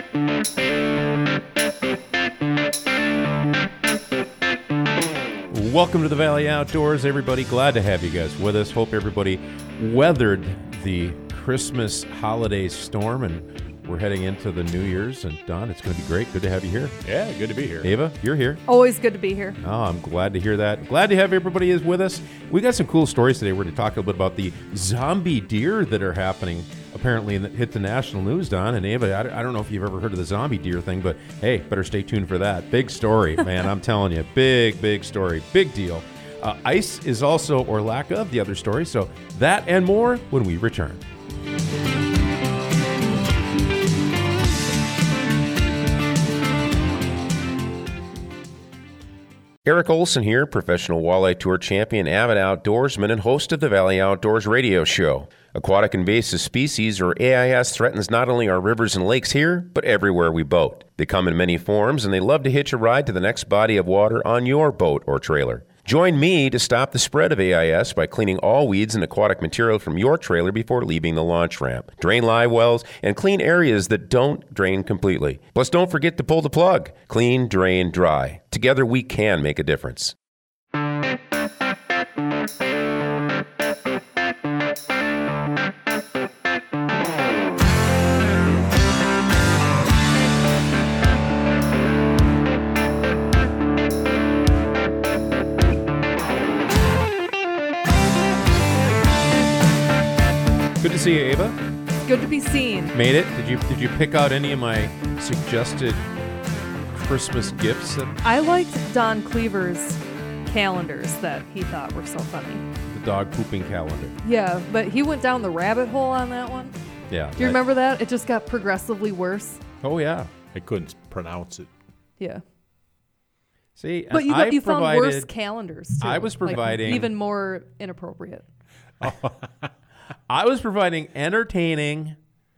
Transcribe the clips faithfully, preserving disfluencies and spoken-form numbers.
Welcome to the Valley Outdoors, everybody. Glad to have you guys with us. Hope everybody weathered the Christmas holiday storm, and we're heading into the New Year's. And Don, it's going to be great. Good to have you here. Yeah, good to be here. Ava, you're here. Always good to be here. Oh, I'm glad to hear that. Glad to have everybody is with us. We got some cool stories today. We're going to talk a little bit about the zombie deer that are happening. Apparently, in the, hit the national news, Don and Ava. I, I don't know if you've ever heard of the zombie deer thing, but hey, better stay tuned for that. Big story, man. I'm telling you, big, big story, big deal. Uh, ice is also, or lack of, the other story. So that and more when we return. Eric Olson here, professional walleye tour champion, avid outdoorsman, and host of the Valley Outdoors radio show. Aquatic invasive species, or A I S, threatens not only our rivers and lakes here, but everywhere we boat. They come in many forms, and they love to hitch a ride to the next body of water on your boat or trailer. Join me to stop the spread of A I S by cleaning all weeds and aquatic material from your trailer before leaving the launch ramp. Drain live wells and clean areas that don't drain completely. Plus, don't forget to pull the plug. Clean, drain, dry. Together, we can make a difference. Good to see you, Ava. Good to be seen. Made it? Did you did you pick out any of my suggested Christmas gifts? That I liked Don Cleaver's calendars that he thought were so funny. The dog pooping calendar. Yeah, but he went down the rabbit hole on that one. Yeah. Do you remember that? It just got progressively worse. Oh, yeah. I couldn't pronounce it. Yeah. See, but you, I you found provided, worse calendars, too. I was providing... Like, even more inappropriate. I was providing entertaining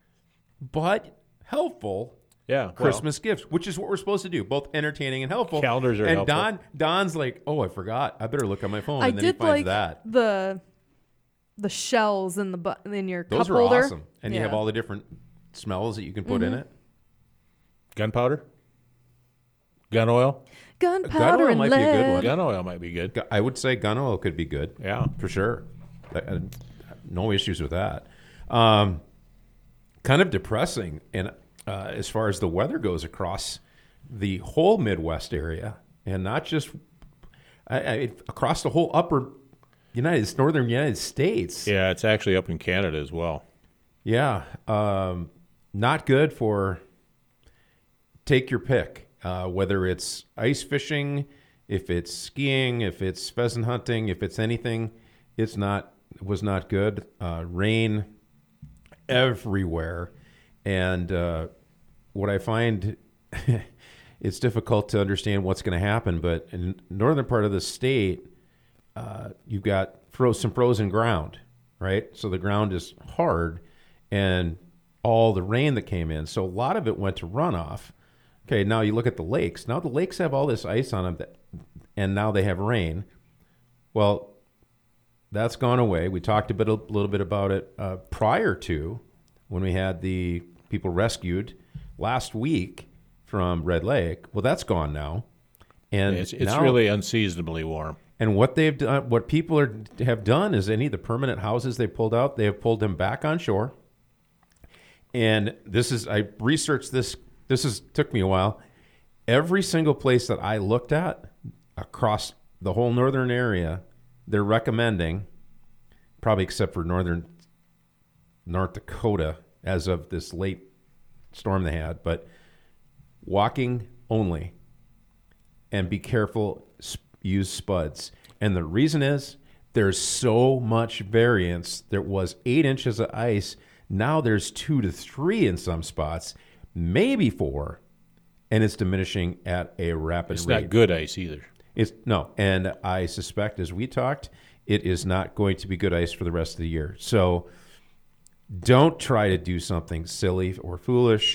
but helpful yeah, Christmas well, gifts, which is what we're supposed to do, both entertaining and helpful. Calendars are and helpful. Don, Don's like, oh, I forgot. I better look on my phone. I and then did he finds like that. the the shells in the bu- in your Those cup are holder. awesome. And yeah. you have all the different smells that you can put mm-hmm. in it. Gunpowder? Gun oil? Gunpowder gun oil and might lead. be a good one. Gun oil might be good. I would say gun oil could be good. Yeah. For sure. No issues with that. Um, kind of depressing and uh, as far as the weather goes across the whole Midwest area, and not just I, I, across the whole upper United northern United States. Yeah, it's actually up in Canada as well. Yeah, um, not good for take your pick, uh, whether it's ice fishing, if it's skiing, if it's pheasant hunting, if it's anything. It's not was not good. Uh, rain everywhere, and uh, what I find it's difficult to understand what's going to happen. But in the northern part of the state, uh, you've got froze, some frozen ground, right? So the ground is hard, and all the rain that came in. So a lot of it went to runoff. Okay, now you look at the lakes. Now the lakes have all this ice on them, that, and now they have rain. Well, that's gone away. We talked a bit, a little bit about it uh, prior to when we had the people rescued last week from Red Lake. Well, that's gone now, and it's, it's now, really unseasonably warm. And what they've done, what people are, have done, is any of the permanent houses they pulled out, they have pulled them back on shore. And this is, I researched this. This is took me a while. Every single place that I looked at across the whole northern area, they're recommending, probably except for northern North Dakota, as of this late storm they had, but walking only, and be careful, use spuds. And the reason is there's so much variance. There was eight inches of ice. Now there's two to three in some spots, maybe four, and it's diminishing at a rapid it's rate. It's not good ice either. It's no, and I suspect, as we talked, it is not going to be good ice for the rest of the year. So don't try to do something silly or foolish.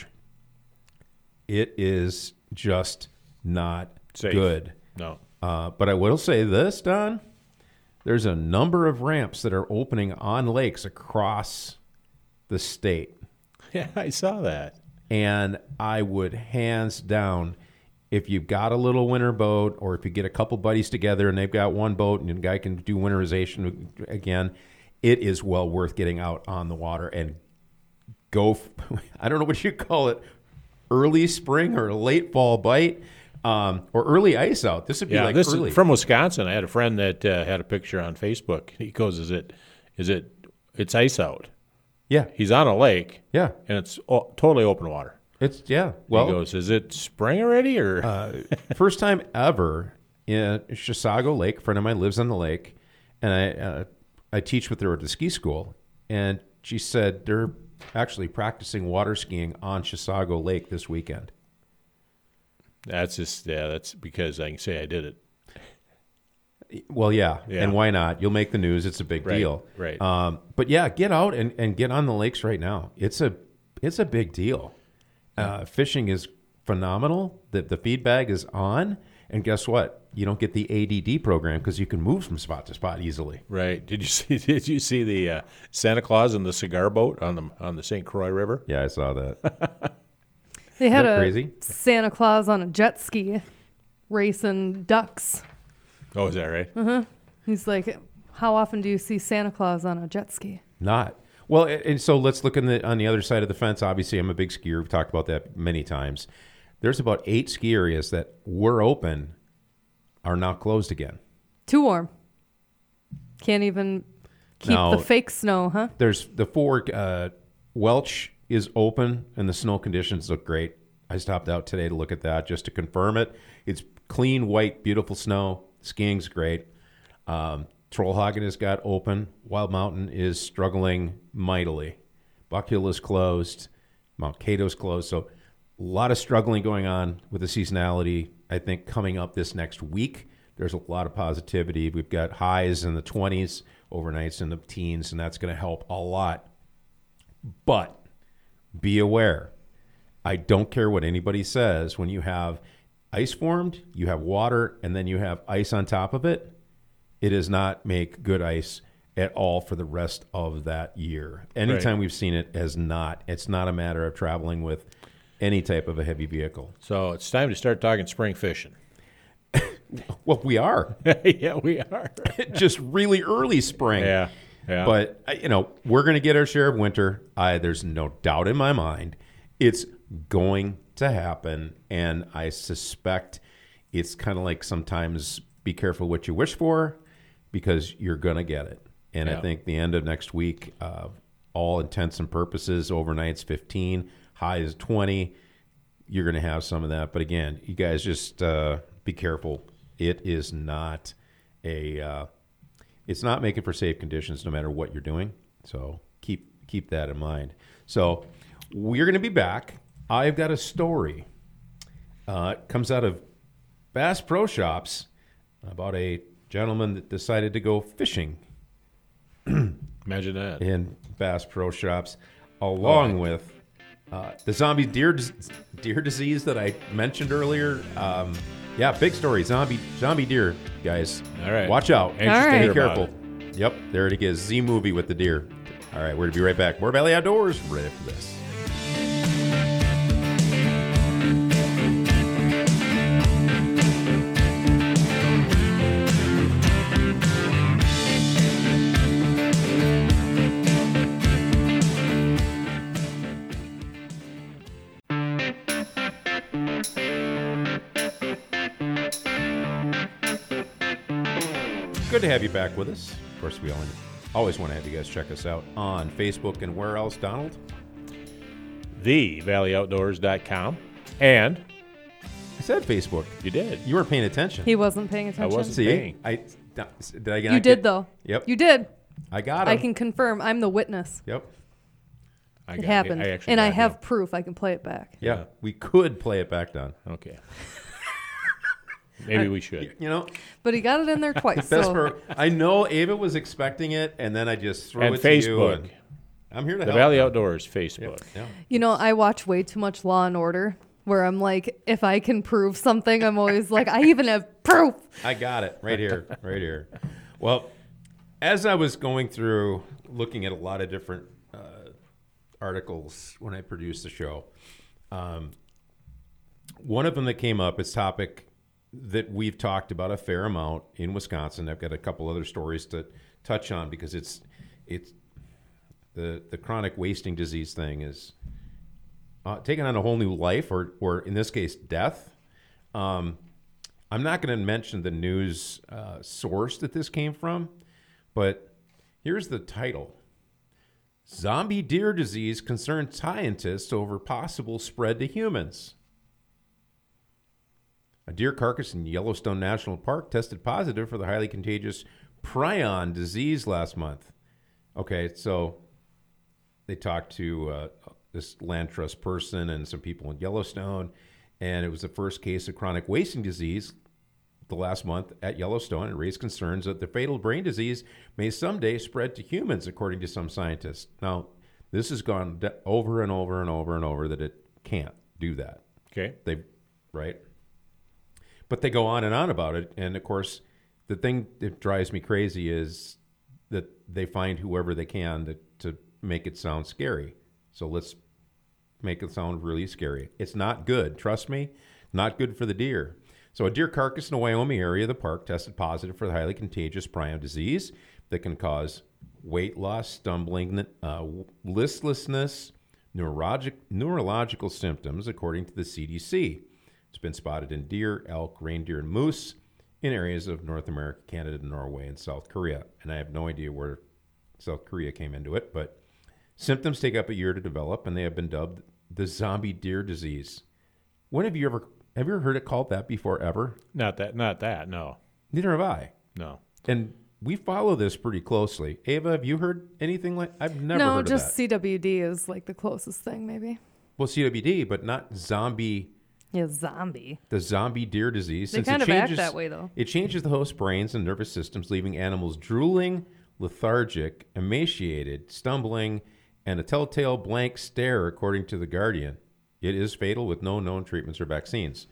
It is just not Safe. good. No. Uh, but I will say this, Don. There's a number of ramps that are opening on lakes across the state. Yeah, I saw that. And I would hands down, if you've got a little winter boat or if you get a couple buddies together and they've got one boat and a guy can do winterization again, it is well worth getting out on the water and go, f- I don't know what you call it, early spring or late fall bite um, or early ice out. This would be Yeah, like this early. is from Wisconsin. I had a friend that uh, had a picture on Facebook. He goes, "Is it, is it, it's ice out." yeah, He's on a lake, yeah. and it's o- totally open water. It's, yeah. He Well, goes, "Is it spring already?" Or uh, first time ever in Chisago Lake. A friend of mine lives on the lake, and I uh, I teach with her at the ski school, and she said they're actually practicing water skiing on Chisago Lake this weekend. that's just yeah. That's because I can say I did it. Well, yeah, Yeah. and why not? You'll make the news. It's a big Right, deal. right. Um, but yeah, get out and, and get on the lakes right now. It's a it's a big deal. Uh, fishing is phenomenal. The the feed bag is on, and guess what? You don't get the A D D program because you can move from spot to spot easily. Right? Did you see? Did you see the uh, Santa Claus and the cigar boat on the on the Saint Croix River? Yeah, I saw that. They had that a crazy? Santa Claus on a jet ski racing ducks. Oh, is that right? He's like, how often do you see Santa Claus on a jet ski? Not well, and and so let's look in the, on the other side of the fence. Obviously, I'm a big skier. We've talked about that many times. There's about eight ski areas that were open, are now closed again. Too warm. Can't even keep No. the fake snow, huh? There's the four. Uh, Welch is open, and the snow conditions look great. I stopped out today to look at that just to confirm it. It's clean, white, beautiful snow. Skiing's great. Um, Trollhagen has got open. Wild Mountain is struggling mightily. Buck Hill is closed. Mount Cato's closed. So a lot of struggling going on with the seasonality. I think coming up this next week, there's a lot of positivity. We've got highs in the twenties, overnights in the teens, and that's going to help a lot. But be aware. I don't care what anybody says. When you have ice formed, you have water, and then you have ice on top of it, it does not make good ice at all for the rest of that year. Anytime Right. we've seen it has not. It's not a matter of traveling with any type of a heavy vehicle. So it's time to start talking spring fishing. Well, we are. Yeah, we are. Just really early spring. Yeah, yeah. But, uh, you know, we're going to get our share of winter. I, there's no doubt in my mind. It's going to happen. And I suspect it's kind of like sometimes be careful what you wish for because you're going to get it. And Yeah. I think the end of next week, uh, all intents and purposes, overnight's fifteen, high is twenty. You're going to have some of that. But again, you guys just uh, be careful. It is not a... Uh, It's not making for safe conditions no matter what you're doing. So keep keep that in mind. So we're going to be back. I've got a story. Uh, it comes out of Bass Pro Shops about a gentleman that decided to go fishing Imagine that. in Bass Pro Shops, along with uh, the zombie deer dis- deer disease that I mentioned earlier. Um, yeah, big story. Zombie zombie deer, guys. All right. Watch out. Anxious All to right. Be hear about careful. Yep, there it is. Z movie with the deer. All right, we're going to be right back. More Valley Outdoors right after this. Good to have you back with us. Of course, we always, always want to have you guys check us out on Facebook and where else, Donald? the valley outdoors dot com. And I said Facebook. you did. You weren't paying attention. He wasn't paying attention. wasn't. See, paying. I did I not You get- did, though. Yep, You did. I got I him. can confirm. I'm the witness. Yep. I It got happened. I actually and I got have him. proof. I can play it back. Yeah, we could play it back, Don. Okay. Maybe we should. You know, But he got it in there twice. best so for I know Ava was expecting it, and then I just threw And it to you. Facebook. And I'm here to The help. Valley Don. Outdoors Facebook. Yeah. You know, I watch way too much Law and Order where I'm like, if I can prove something, I'm always like, I even have proof. I got it right here, right here. Well, as I was going through looking at a lot of different uh, articles when I produced the show, Um, one of them that came up is topic that we've talked about a fair amount in Wisconsin. I've got a couple other stories to touch on because it's it's the the chronic wasting disease thing is uh, taking on a whole new life, or or in this case, death. Um, I'm not going to mention the news uh, source that this came from, but here's the title. Zombie deer disease concerns scientists over possible spread to humans. A deer carcass in Yellowstone National Park tested positive for the highly contagious prion disease last month. Okay, so they talked to uh, this land trust person and some people in Yellowstone, and it was the first case of chronic wasting disease the last month at Yellowstone. It raised concerns that the fatal brain disease may someday spread to humans, according to some scientists. Now, this has gone de- over and over and over and over that it can't do that. Okay. They, right? But they go on and on about it. And, of course, the thing that drives me crazy is that they find whoever they can to, to make it sound scary. So let's make it sound really scary. It's not good. Trust me, not good for the deer. So a deer carcass in the Wyoming area of the park tested positive for the highly contagious prion disease that can cause weight loss, stumbling, uh, listlessness, neurologic, neurological symptoms, according to the C D C. It's been spotted in deer, elk, reindeer, and moose in areas of North America, Canada, Norway, and South Korea. And I have no idea where South Korea came into it, but symptoms take up a year to develop, and they have been dubbed the zombie deer disease. When have you ever have you ever heard it called that before? Ever? Not that. Not that. No. Neither have I. No. And we follow this pretty closely. Ava, have you heard anything like? I've never no, heard just of that. C W D is like the closest thing, maybe. Well, C W D, but not zombie. Yeah, zombie. The zombie deer disease. They Since kind it of act changes, that way, though. It changes the host brains and nervous systems, leaving animals drooling, lethargic, emaciated, stumbling, and a telltale blank stare, according to The Guardian. It is fatal with no known treatments or vaccines.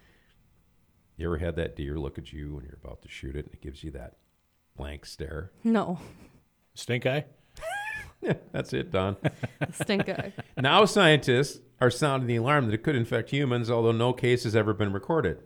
You ever had that deer look at you when you're about to shoot it and it gives you that blank stare? No. Stink eye? Yeah, that's it, Don. Stink eye. Now scientists are sounding the alarm that it could infect humans, although no case has ever been recorded.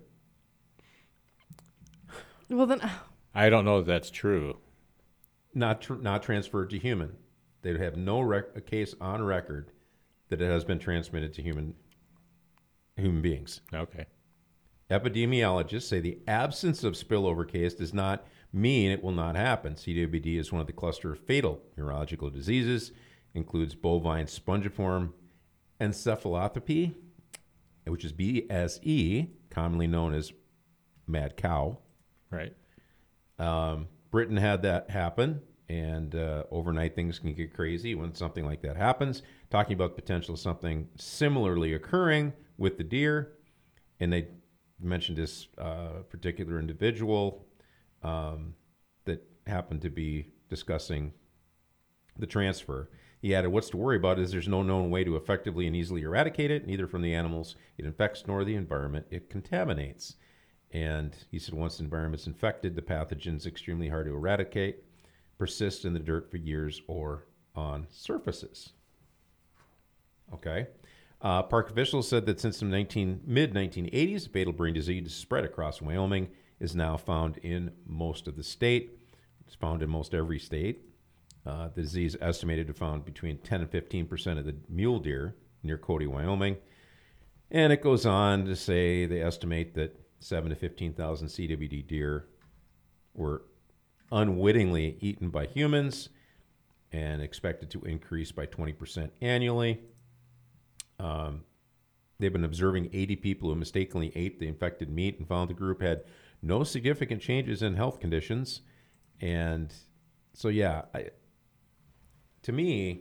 Well, then, I don't know if that's true. Not tr- not transferred to human. They have no rec- a case on record that it has been transmitted to human human beings. Okay. Epidemiologists say the absence of spillover case does not mean it will not happen. C W D is one of the cluster of fatal neurological diseases, includes bovine spongiform encephalopathy, which is B S E, commonly known as mad cow. Right. Um, Britain had that happen, and uh, overnight things can get crazy when something like that happens. Talking about the potential of something similarly occurring with the deer, and they mentioned this uh, particular individual um, that happened to be discussing the transfer. He added, what's to worry about is there's no known way to effectively and easily eradicate it, neither from the animals it infects nor the environment it contaminates. And he said once the environment's infected, the pathogen's extremely hard to eradicate, persist in the dirt for years or on surfaces. Okay. Uh, park officials said that since the nineteen, mid nineteen eighties, fatal brain disease spread across Wyoming is now found in most of the state. It's found in most every state. Uh, the disease is estimated to found between ten and fifteen percent of the mule deer near Cody, Wyoming. And it goes on to say they estimate that seven to fifteen thousand C W D deer were unwittingly eaten by humans and expected to increase by twenty percent annually. Um, they've been observing eighty people who mistakenly ate the infected meat and found the group had no significant changes in health conditions. And so, yeah, I, to me,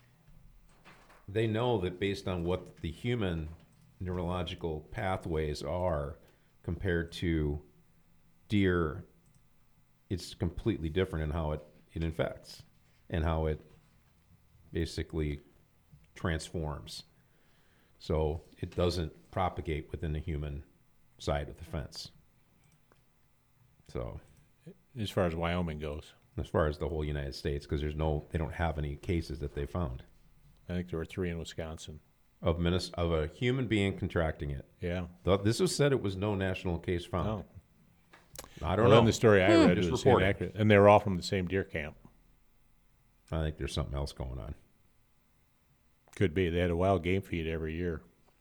they know that based on what the human neurological pathways are compared to deer, it's completely different in how it, it infects and how it basically transforms. So it doesn't propagate within the human side of the fence. So As far as Wyoming goes, as far as the whole United States, because there's no, they don't have any cases that they found. I think there were three in Wisconsin. of Minnes- of a human being contracting it. Yeah. Th- This was said it was no national case found. Oh. I don't Well, know. then the story I read Just was reporting. inaccurate, and they were all from the same deer camp. I think there's something else going on. Could be. They had a wild game feed every year.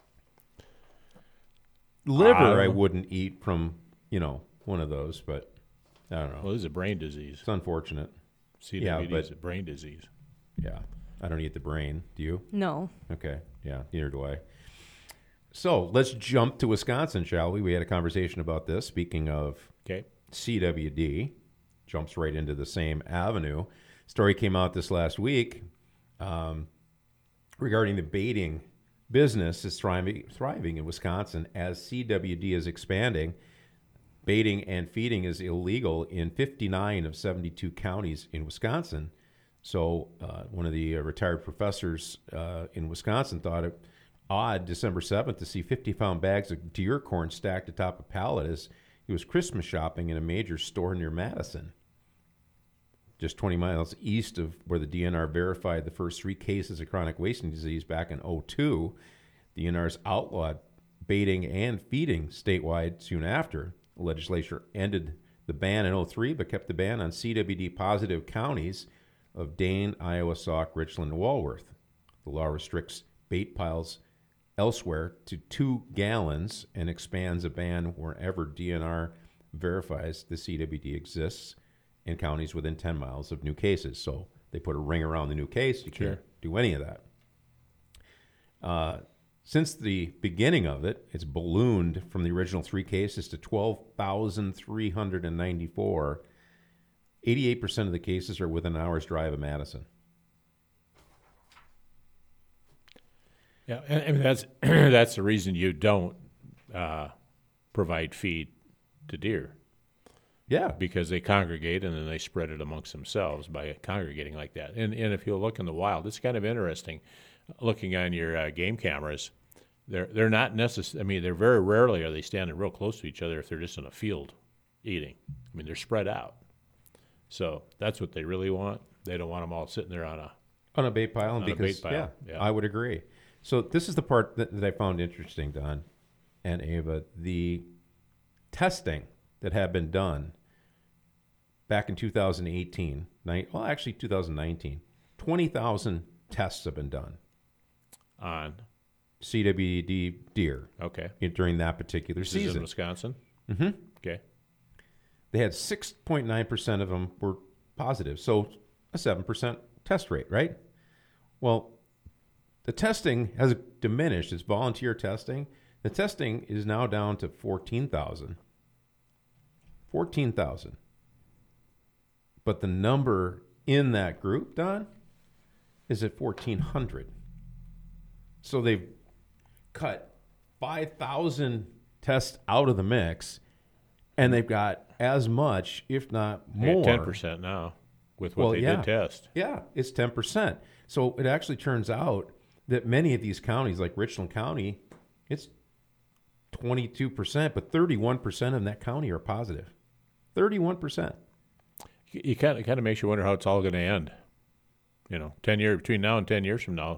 Liver, I Uh, wouldn't eat from, you know, one of those, but I don't know. Well, this is a brain disease. It's unfortunate. C W D Yeah, is a brain disease. Yeah. I don't eat the brain. Do you? No. Okay. Yeah, neither do I. So let's jump to Wisconsin, shall we? We had a conversation about this. Speaking of Okay. C W D, jumps right into the same avenue. Story came out this last week um, regarding the baiting business is thriving, thriving in Wisconsin as C W D is expanding. Baiting and feeding is illegal in fifty-nine of seventy-two counties in Wisconsin. So uh, one of the uh, retired professors uh, in Wisconsin thought it odd December seventh to see fifty-pound bags of deer corn stacked atop a pallet as he was Christmas shopping in a major store near Madison, just twenty miles east of where the D N R verified the first three cases of chronic wasting disease back in oh two. The D N R's outlawed baiting and feeding statewide soon after. The legislature ended the ban in oh three, but kept the ban on C W D-positive counties of Dane, Iowa, Sauk, Richland, and Walworth. The law restricts bait piles elsewhere to two gallons and expands a ban wherever D N R verifies the C W D exists in counties within ten miles of new cases. So they put a ring around the new case. You Sure. can't do any of that. Uh, since the beginning of it, it's ballooned from the original three cases to twelve thousand three hundred ninety-four. eighty-eight percent of the cases are within an hour's drive of Madison. Yeah, and, and that's that's the reason you don't uh, provide feed to deer, Yeah. because they congregate and then they spread it amongst themselves by congregating like that. And and if you look in the wild, it's kind of interesting. Looking on your uh, game cameras, they're they're not necessary. I mean, they're very rarely are they standing real close to each other if they're just in a field eating. I mean, they're spread out. So that's what they really want. They don't want them all sitting there on a. On a bait pile, and On a because bait pile, yeah, yeah. I would agree. So this is the part that, that I found interesting, Don and Ava. The testing that had been done back in two thousand eighteen, nine, well, actually two thousand nineteen, twenty thousand tests have been done On C W D deer okay, in, during that particular this is in season. Wisconsin. Mm-hmm. Okay, They had six point nine percent of them were positive, so a seven percent test rate, right? Well, the testing has diminished. It's volunteer testing. The testing is now down to fourteen thousand. fourteen thousand. But the number in that group, Don, is at fourteen hundred. So they've cut five thousand tests out of the mix, and they've got as much, if not more. ten percent now with what Well, they yeah. did test. Yeah, it's ten percent. So it actually turns out that many of these counties, like Richland County, it's twenty-two percent, but thirty-one percent in that county are positive. thirty-one percent. You kind of kind of makes you wonder how it's all going to end. You know, ten years between now and ten years from now.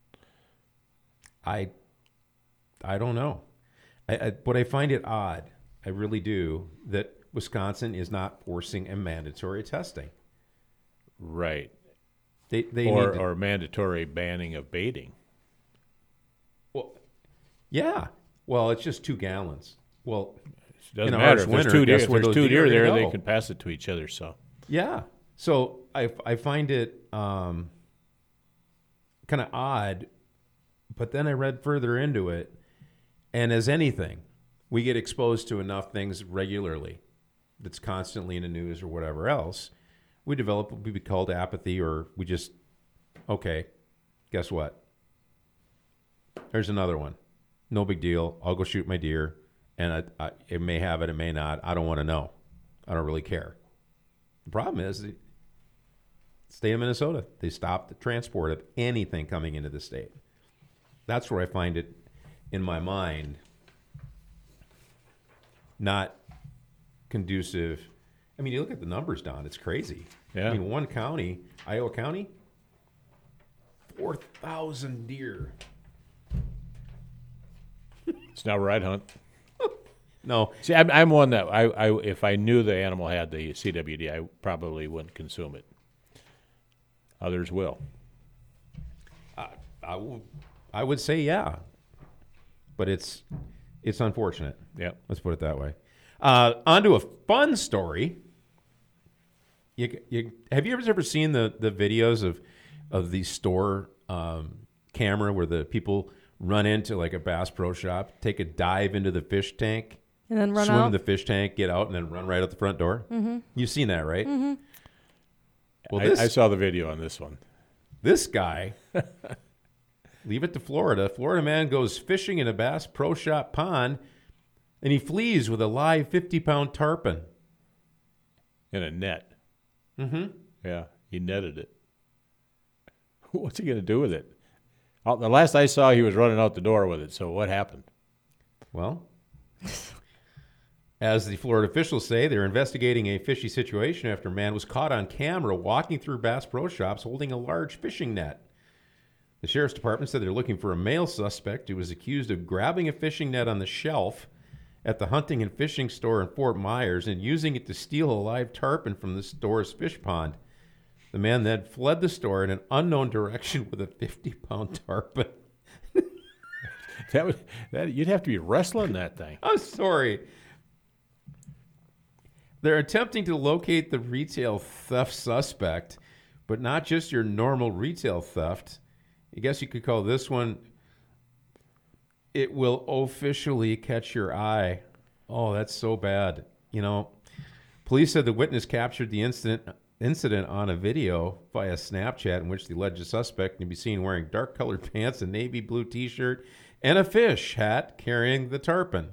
I, I don't know. I, I, but I find it odd, I really do, that Wisconsin is not forcing a mandatory testing. Right. They, they or need to, or mandatory banning of baiting. well, yeah. Well, it's just two gallons. Well, It doesn't In a matter harsh if there's winter, two deer. guess If where there's those two deer deer are gonna there, they go? can pass it to each other. So yeah. So I, I find it um, kind of odd, but then I read further into it, and as anything, we get exposed to enough things regularly that's constantly in the news or whatever else, we develop what would be called apathy, or we just, okay, guess what? There's another one. No big deal. I'll go shoot my deer, and I, I, it may have it, it may not. I don't want to know. I don't really care. The problem is, the state of Minnesota, they stopped the transport of anything coming into the state. That's where I find it in my mind not conducive. I mean, you look at the numbers, Don, it's crazy. Yeah. I mean, one county, Iowa County, four thousand deer It's not where I'd hunt. No. See, I'm, I'm one that I, I if I knew the animal had the C W D, I probably wouldn't consume it. Others will. I, I, w- I would say yeah, but it's it's unfortunate. Yep. Let's put it that way. Uh, on to a fun story. You, you, have you ever ever seen the, the videos of of the store um, camera where the people run into like a Bass Pro Shop, take a dive into the fish tank, And then run swim in out. the fish tank, get out, and then run right out the front door? Mm-hmm. You've seen that, right? Mm-hmm. Well, I, this I saw the video on this one. this guy, leave it to Florida. Florida man goes fishing in a Bass Pro Shop pond, and he flees with a live fifty-pound tarpon. In a net. Mm-hmm. Yeah, he netted it. What's he going to do with it? Oh, the last I saw, he was running out the door with it. So what happened? Well, as the Florida officials say, they're investigating a fishy situation after a man was caught on camera walking through Bass Pro Shops holding a large fishing net. The sheriff's department said they're looking for a male suspect who was accused of grabbing a fishing net on the shelf at the hunting and fishing store in Fort Myers and using it to steal a live tarpon from the store's fish pond. The man then fled the store in an unknown direction with a fifty-pound tarpon. That would that you'd have to be wrestling that thing. I'm sorry. They're attempting to locate the retail theft suspect, but not just your normal retail theft. I guess you could call this one, it will officially catch your eye. Oh, that's so bad. You know, police said the witness captured the incident incident on a video via Snapchat in which the alleged suspect can be seen wearing dark-colored pants, a navy blue T-shirt, and a fish hat carrying the tarpon.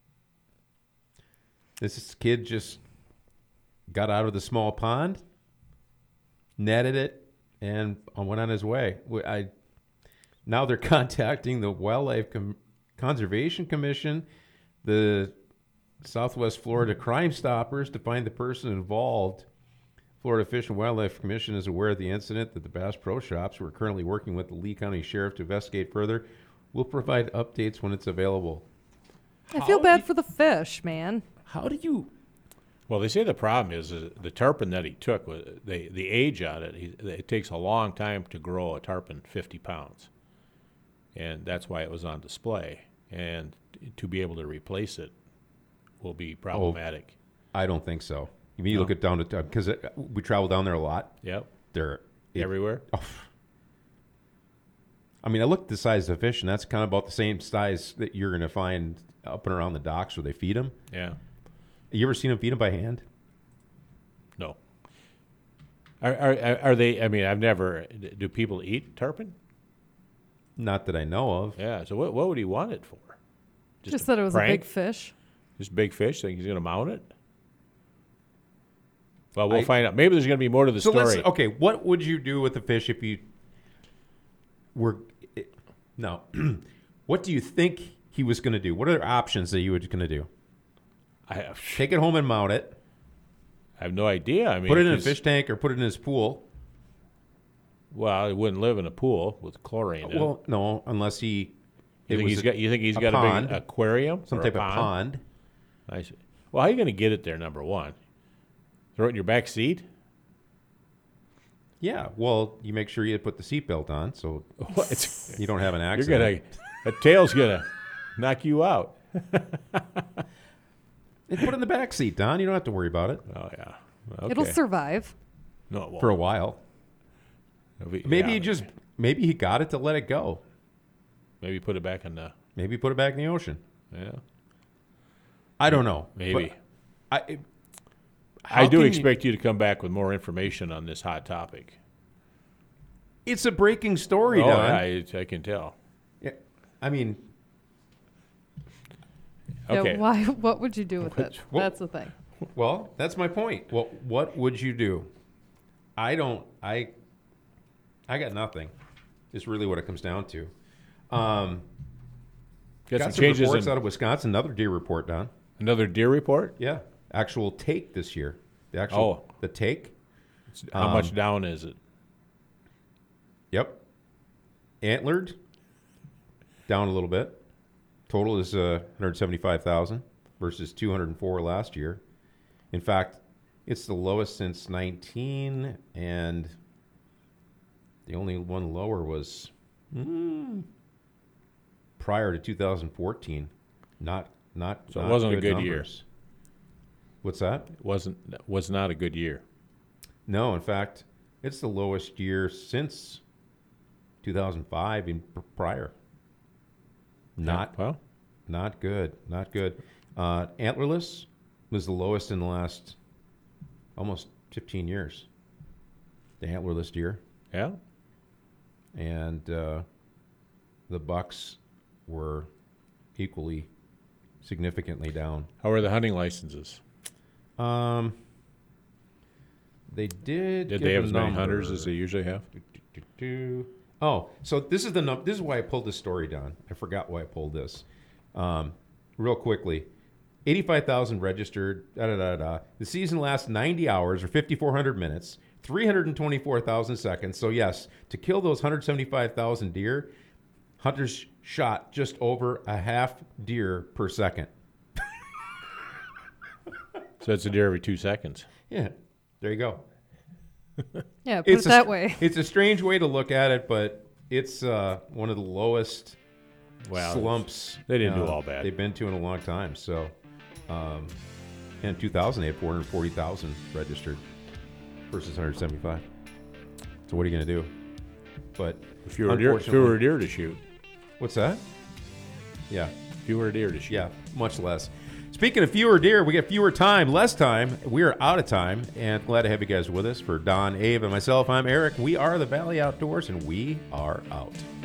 This kid just got out of the small pond, netted it, and went on his way. I now they're contacting the Wildlife Com- Conservation Commission, the Southwest Florida Crime Stoppers to find the person involved. Florida Fish and Wildlife Commission is aware of the incident that the Bass Pro Shops, who are currently working with the Lee County Sheriff to investigate further, will provide updates when it's available. I feel How bad do- for the fish, man. How do you... Well, they say the problem is, is the tarpon that he took, was the the age on it. He, it takes a long time to grow a tarpon fifty pounds, and that's why it was on display. And to be able to replace it will be problematic. I don't think so. You mean you No. look it down to... Because we travel down there a lot. Yep, They're... it- everywhere. Oh. I mean, I looked at the size of the fish, and that's kind of about the same size that you're going to find up and around the docks where they feed them. Yeah, You ever seen them feed them by hand? no. Are, are are they? I mean, I've never. Do people eat tarpon? Not that I know of. Yeah. So what what would he want it for? Just, a that it was prank? a big fish. Just big fish. Think he's going to mount it? Well, we'll I- find out. Maybe there's going to be more to the So story. let's... Okay, what would you do with the fish if you were... No. What do you think he was going to do? What are the options that you were going to do? I have, Take it home and mount it. I have no idea. I mean, Put it in a 'cause- fish tank or put it in his pool. Well, it wouldn't live in a pool with chlorine. in it. Well, no, unless he... you it think was he's a- got? You think he's a got pond, a big aquarium? some or type a of pond. I see. Well, how are you going to get it there? Number one, throw it in your back seat. Yeah, well, you make sure you put the seatbelt on so What? you don't have an You're accident. gonna. The tail's gonna knock you out. And put it in the back seat, Don. You don't have to worry about it Oh yeah. Okay. It'll survive. No, it won't. for a while. It'll be- Maybe yeah, he just maybe he got it to let it go. maybe put it back in the. Maybe put it back in the ocean. Yeah. I don't know. Maybe. But I I how do can you- expect you to come back with more information on this hot topic. it's a breaking story, Oh, Don. I, I can tell. Yeah, I mean, Okay. Yeah, why? What would you do with it? Well- That's the thing. well, that's my point. Well, what would you do? I don't. I. I got nothing. Is really what it comes down to. Um, Got, got some some changes reports in out of Wisconsin. Another deer report, Don. another deer report. Yeah, actual take this year. The actual Oh. the take. How much Um, down is it? Yep. Antlered. Down a little bit. Total is uh, one hundred seventy-five thousand versus two hundred four last year. In fact, it's the lowest since nineteen, and the only one lower was mm, prior to two thousand fourteen. Not not. So it not wasn't a good numbers. year. What's that? It wasn't was not a good year. No, in fact, it's the lowest year since two thousand five in pr- prior. Not Yeah, well, not good, not good. Uh, antlerless was the lowest in the last almost fifteen years. The antlerless deer, yeah. and uh, the bucks were equally significantly down. How are the hunting licenses? Um, they did. Did give they have a as many number. hunters as they usually have? Do, do, do, do. Oh, so this is the num- this is why I pulled this story down. I forgot why I pulled this. Um, real quickly, eighty-five thousand registered. Da, da, da, da. The season lasts ninety hours or fifty-four hundred minutes, three hundred twenty-four thousand seconds. So yes, to kill those one hundred seventy-five thousand deer, hunters shot just over a half deer per second. So it's a deer every two seconds. Yeah, there you go. Yeah, put It's it a, that str- way. It's a strange way to look at it, but it's uh, one of the lowest Wow. slumps They didn't do uh, all bad. they've been to in a long time. So, um, in two thousand, they had four hundred forty thousand registered versus one hundred seventy-five. So what are you going to do? But Fewer deer, unfortunately- fewer deer to shoot. what's that? Yeah, Fewer deer to shoot. yeah, much less. Speaking of fewer deer, we get fewer time, less time. We are out of time, and glad to have you guys with us. For Don, Abe, and myself, I'm Eric. We are the Valley Outdoors, and we are out.